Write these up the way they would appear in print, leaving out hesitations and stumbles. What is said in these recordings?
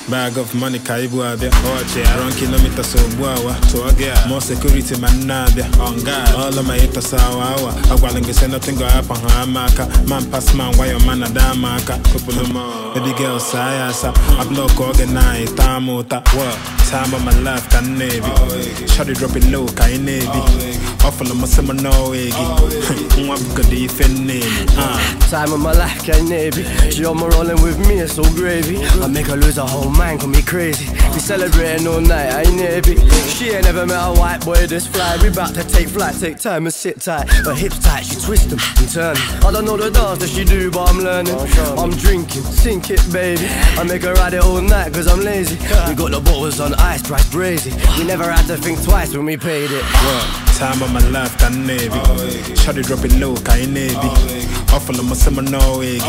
Bag of money kaibu abia. Around kilometers so buawa. More security man nabia. On God. All of my haters awa. Agwalingi say nothing go happen hamaka. Man pass man why your man a damaka. Couple of more. Baby girl sayasa. I block organize. Tamota. What? Time of my life can navy. Shawty drop it low kai navy. Awful of my summer no eggy. Time of my life can navy. She on my rolling with me, it's so gravy. I make her lose her whole mind, call me crazy. We celebrating all night, I ain't navy. She ain't never met a white boy this fly. We bout to take flight, take time and sit tight. Her hips tight, she twist them and turn. I don't know the dance that she do, but I'm learning. I'm drinking, sink it baby. I make her ride it all night cause I'm lazy. We got the bottles on ice, price brazy. We never had to think twice when we paid it. Time of my life can navy. Shawty drop it low, kai navy. Awful of my summer no eggy.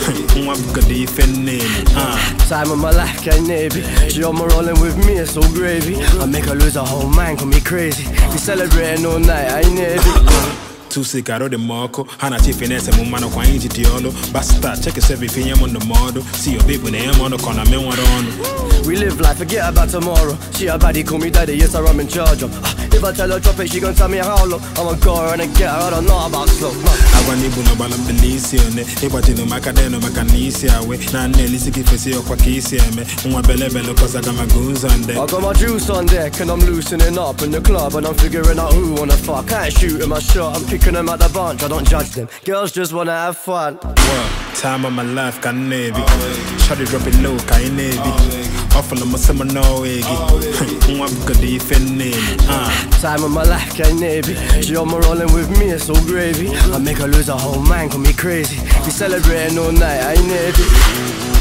Time of my life can navy. She on my rolling with me, it's so gravy. I make her lose her whole mind, call me crazy. We celebrating all night, I ain't navy. Too sick, I wrote the Marco. Hana Tiffines and Mumano Quine Tiolo. Basta, check us everything I'm on the model. See your baby name on the corner, men what on. We live life, forget about tomorrow. She a baddie, call me daddy, yes, I'm in charge of. If I tell her drop it, she gon' tell me how low. I'ma go her and get her, I don't know about slow. I want to know about the Lycian. If I tell you my cadena, my canisia way. Now, Nelly, see if I see your quackisia, me. My belly, cause I got my goons on there. I got my juice on deck and I'm loosening up in the club. And I'm figuring out who wanna fuck. I ain't shooting my shot, I'm picking them out the bunch, I don't judge them. Girls just wanna have fun. Time of my life, can navy. Shawty drop it low, kai navy. Awful of my summer no eggy. Time of my life, can navy. She on my rolling with me, it's so gravy. I make her lose her whole mind, call me crazy. We celebrating all night, I ain't navy.